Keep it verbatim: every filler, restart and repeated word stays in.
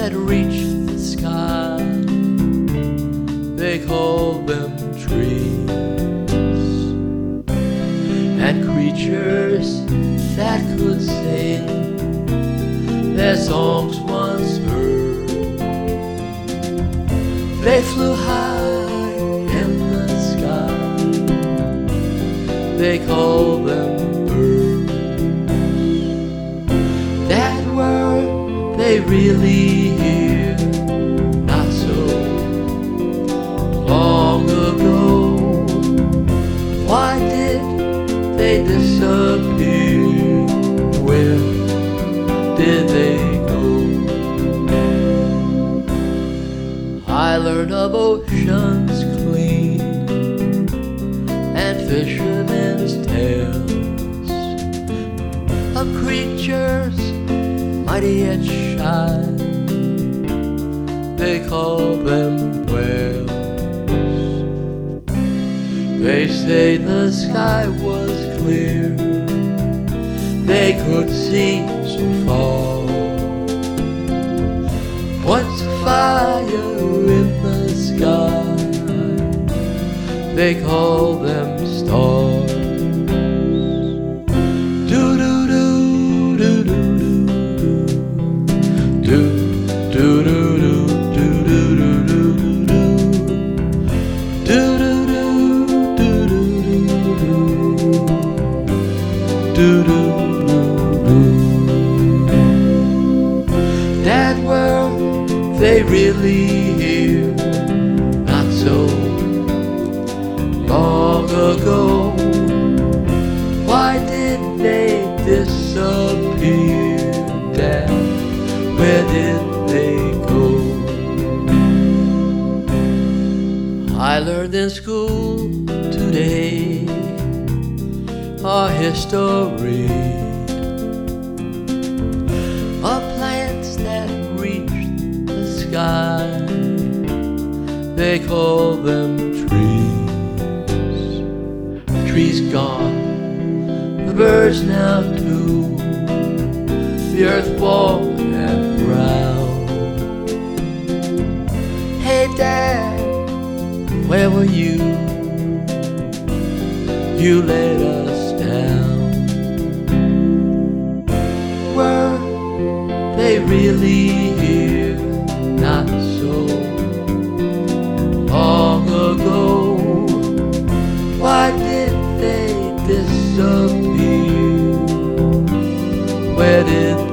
that reach the sky, they call them trees. And creatures that could sing their songs once heard, they flew high in the sky, they call them birds. That word they really hear not so long ago. Why did they disappear? Where did they go? I learned of oceans clean and fishermen's tales, of creatures mighty yet shy, they call them whales. They say the sky was clear, they could see so far. Once fire in the sky, they call them stars. Do do do do do do do do do do do do do do do. Do, do, do, do. That word they really hear not so long ago. Why did they disappear? Dad, where did they go? I learned in school today our history of plants that reach the sky, they call them trees. Trees gone, the birds now too, the earth warm and brown. Hey Dad, where were you? You let us down. Were they really here not so long ago? Why did they disappear? Where did